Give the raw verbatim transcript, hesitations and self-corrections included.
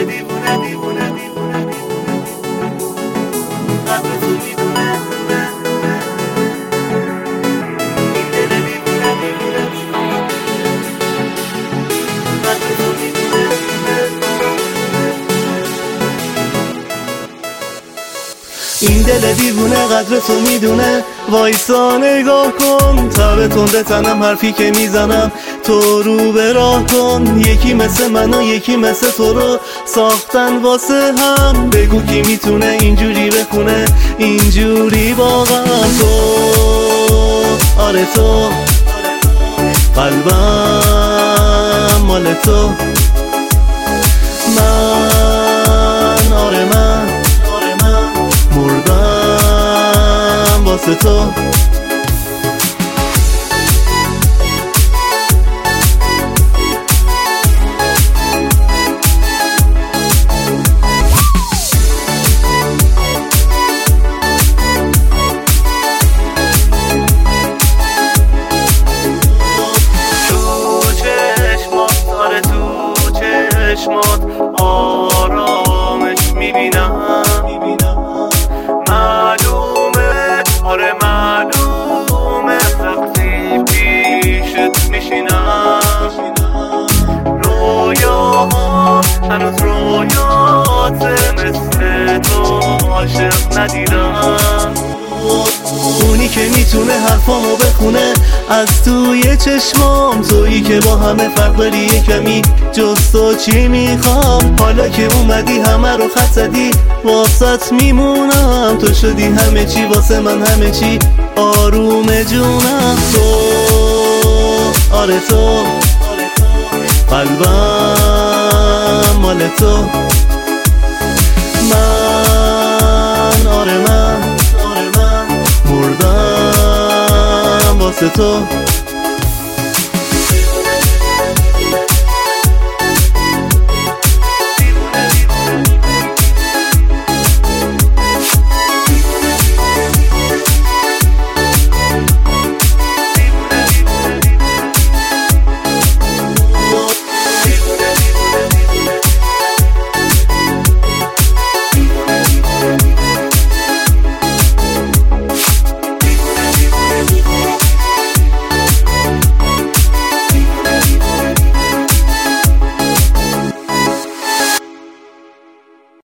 دیوونه دیوونه دیوونه قدر تو میدونه این دل دیوونه دیوونه قدر تو میدونه این دل دیوونه قدر تو میدونه وایسا نگاه کن تب تنده تنم حرفی که میزنم تو رو به راه کن یکی مثل من و یکی مثل تو رو ساختن واسه هم بگو کی میتونه اینجوری بخونه اینجوری واقعا تو آره تو قلبم مال تو من آره من مردم واسه تو چشمات آرامش میبینم معلومه آره معلومه وقتی پیشت میشینم رویاها هنوز رویاته مثل تو عاشق ندیدم اونی که میتونه حرفامو بخونه از توی چشمام تویی که با همه فرق داری یه کمی جز تو چی میخوام حالا که اومدی همه رو خط زدی واسط میمونم تو شدی همه چی واسه من همه چی آروم جونم تو آره تو قلبم مال تو من آره من مردم واسه تو